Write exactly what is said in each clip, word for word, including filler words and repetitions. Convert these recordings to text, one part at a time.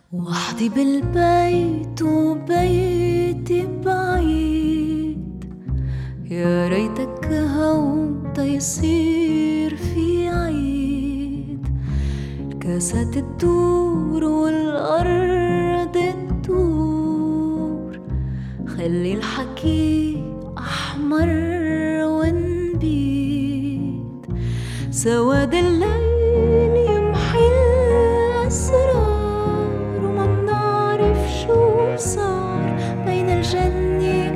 وحدي بالبيت وبيتي بعيد، يا ريتك هون تيصير في عيد. الكاسات تدور والأرض تدور، خلي الحكي أحمر ونبيد. سواد الليل يمحي الأسرار، وما منعرف شو صار بين الجنة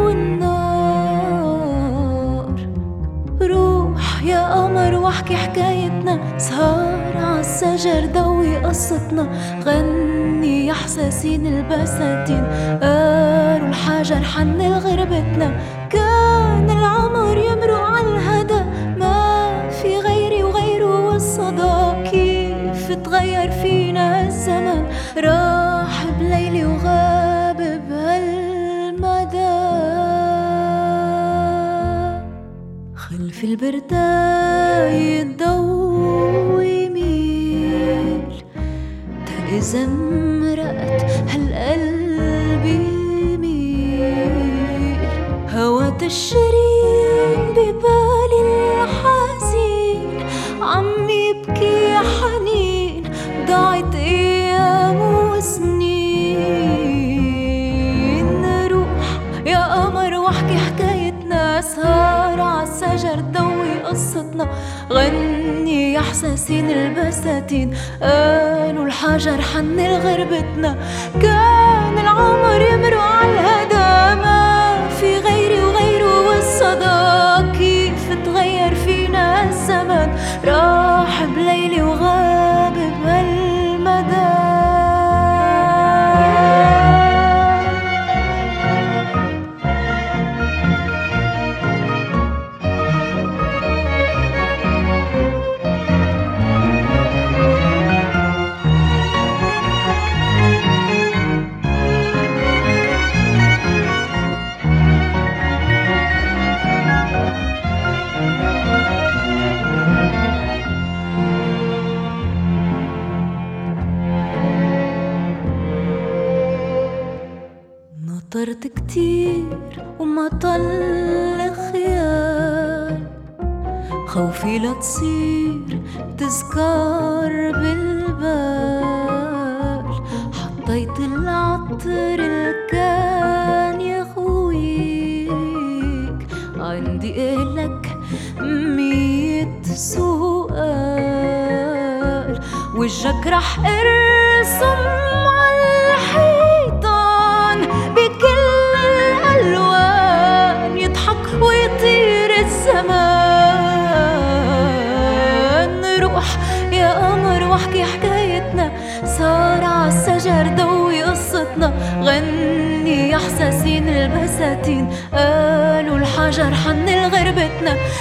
والنار. روح يا قمر واحكي حكايتنا، سهر عالشجر ضوي قصتنا. غني يا حساسين البساتين، قالوا الحجر حن لغربتنا. كان العمر يمرق عالهدى، ما في غيري وغيره والصدى. كيف تغير فينا الزمن، راح بليلي وغاب بهالمدى. خلف البرداية الضوء يميل، تا إذا مرقت هالقلب يميل. هوات الشرين ببالي الحزين، عم يبكي حنين. ضاعت أيام وسنين. روح يا قمر واحكي حكايتنا، سهر عالشجر ضوي قصتنا. غني يا حساسين البساتين، قالوا الحجر حن لغربتنا. كان العمر يمرق عالهدى، ما في غيري وغيره والصدى. كيف تغير فينا الزمن، راح بليلي وغاب بهالمدى. نطرت كتير وما طل خيال، خوفي لا تصير تذكار بالبال. حطيت العطر الكان يغويك، عندي إلك مية سؤال. وجهك رح ارسم عالحيطان بكل الألوان، يضحك ويطير الزمان. روح يا قمر واحكي حكايتنا، سهر عالشجر ضوي قصتنا. غني يا حساسين البساتين، قالوا الحجر حن لغربتنا.